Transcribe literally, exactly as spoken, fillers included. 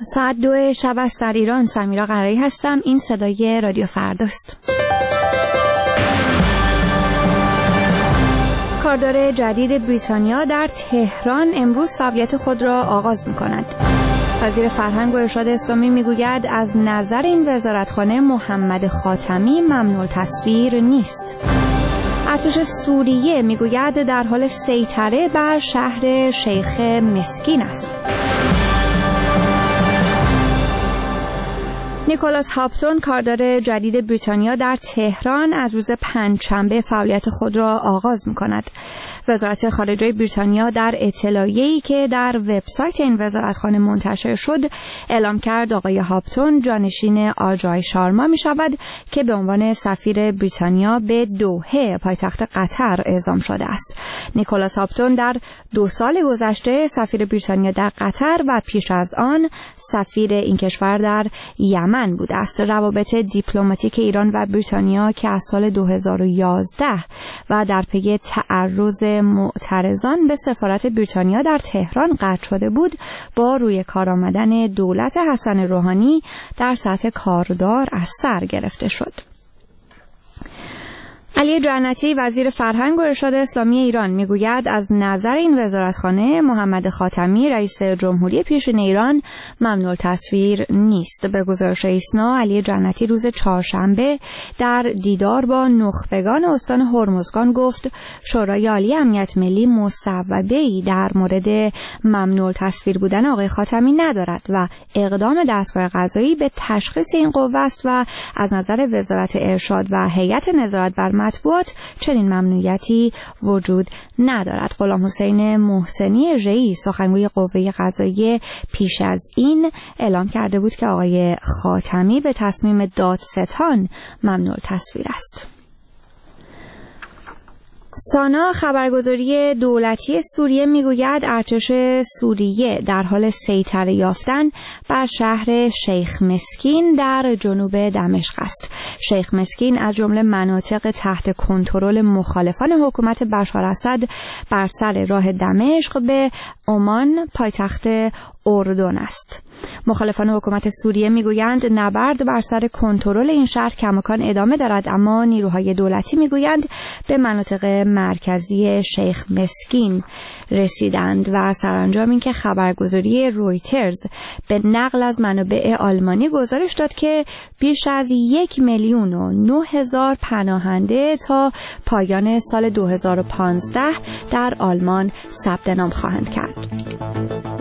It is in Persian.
ساعت دو شب است در ایران. سمیرا قرایی هستم. این صدای رادیو فرداست. کاردار جدید بریتانیا در تهران امروز فعالیت خود را آغاز می‌کند. وزیر فرهنگ و ارشاد اسلامی میگوید از نظر این وزارتخانه محمد خاتمی ممنوع التصویر نیست. ارتش سوریه میگوید در حال سیطره بر شهر شیخ مسکین است. نیکولاس هاپتون کاردار جدید بریتانیا در تهران از روز پنجشنبه فعالیت خود را آغاز می‌کند. وزارت خارجه بریتانیا در اطلاعیه‌ای که در وبسایت این وزارتخانه منتشر شد اعلام کرد آقای هاپتون جانشین آجای شارما می‌شود که به عنوان سفیر بریتانیا به دوحه پایتخت قطر اعزام شده است. نیکولاس هاپتون در دو سال گذشته سفیر بریتانیا در قطر و پیش از آن سفیر این کشور در یمن بوده است. روابط دیپلماتیک ایران و بریتانیا که از سال دو هزار و یازده و در پی تعرض معترضان به سفارت بریتانیا در تهران قطع شده بود، با روی کار آمدن دولت حسن روحانی در سطح کاردار از سر گرفته شد. علی جنتی وزیر فرهنگ و ارشاد اسلامی ایران میگوید از نظر این وزارتخانه محمد خاتمی رئیس جمهوری پیشین ایران ممنوع التصویر نیست. به گزارش ایسنا علی جنتی روز چهارشنبه در دیدار با نخبگان استان هرمزگان گفت شورای عالی امنیت ملی مصوبه‌ای در مورد ممنوع التصویر بودن آقای خاتمی ندارد و اقدام دستگاه قضایی به تشخیص این قوه است و از نظر وزارت ارشاد و هیئت نظارت بر مطبوعات چنین ممنوعیتی وجود ندارد. غلام حسین محسنی رئیس سخنگوی قوه قضاییه پیش از این اعلام کرده بود که آقای خاتمی به تصمیم دادستان ممنوع تصویر است. سانا خبرگزاری دولتی سوریه میگوید ارتش سوریه در حال سیطره یافتن بر شهر شیخ مسکین در جنوب دمشق است. شیخ مسکین از جمله مناطق تحت کنترل مخالفان حکومت بشار اسد بر سر راه دمشق به عمان پایتخت اردن است. مخالفان حکومت سوریه میگویند نبرد بر سر کنترل این شهر کماکان ادامه دارد، اما نیروهای دولتی میگویند به مناطق مرکزی شیخ مسکین رسیدند و سرانجام این که خبرگزاری رویترز به نقل از منابع آلمانی گزارش داد که بیش از یک میلیون و نه هزار پناهنده تا پایان سال دو هزار و پانزده در آلمان ثبت نام خواهند کرد.